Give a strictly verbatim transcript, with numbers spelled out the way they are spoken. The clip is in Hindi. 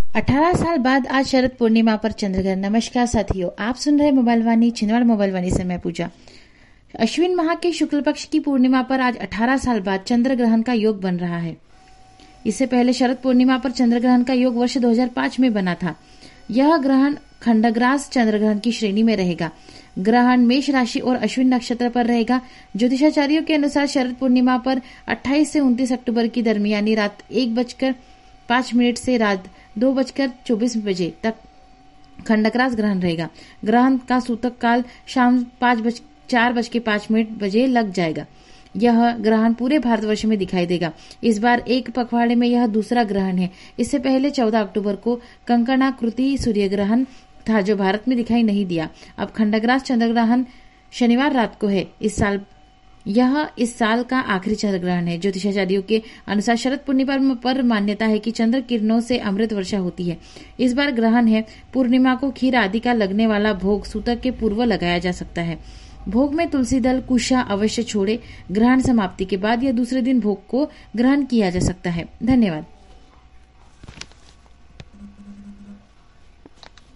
अठारह साल बाद आज शरद पूर्णिमा पर चंद्रग्रहण। नमस्कार साथियों, आप सुन रहे मोबाइल वाणी छिंदवाड़ा मोबाइल वाणी से मैं पूजा। अश्विन माह के शुक्ल पक्ष की पूर्णिमा पर आज अठारह साल बाद चंद्र ग्रहण का योग बन रहा है। इससे पहले शरद पूर्णिमा पर चंद्र ग्रहण का योग वर्ष दो हज़ार पाँच में बना था। यह ग्रहण खंडग्रास चंद्र ग्रहण की श्रेणी में रहेगा। ग्रहण मेष राशि और अश्विन नक्षत्र पर रहेगा। ज्योतिषाचार्यों के अनुसार शरद पूर्णिमा पर अट्ठाईस से उनतीस अक्टूबर की दरमियानी रात एक बजकर पांच मिनट से रात दो बजकर चौबीस बजे तक खंडग्रास ग्रहण रहेगा। ग्रहण का सूतक काल शाम पांच बज चार बज के पांच मिनट बजे लग जाएगा। यह ग्रहण पूरे भारतवर्ष में दिखाई देगा। इस बार एक पखवाड़े में यह दूसरा ग्रहण है। इससे पहले चौदह अक्टूबर को कंकणाकृति सूर्य ग्रहण था, जो भारत में दिखाई नहीं दिया। अब खंडग्रास चंद्र ग्रहण शनिवार रात को है। इस साल यह इस साल का आखिरी चंद्र ग्रहण है। ज्योतिषाचार्यों के अनुसार शरद पूर्णिमा पर मान्यता है कि चंद्र किरणों से अमृत वर्षा होती है। इस बार ग्रहण है। पूर्णिमा को खीर आदि का लगने वाला भोग सूतक के पूर्व लगाया जा सकता है। भोग में तुलसी दल कुशा अवश्य छोड़े। ग्रहण समाप्ति के बाद या दूसरे दिन भोग को ग्रहण किया जा सकता है। धन्यवाद।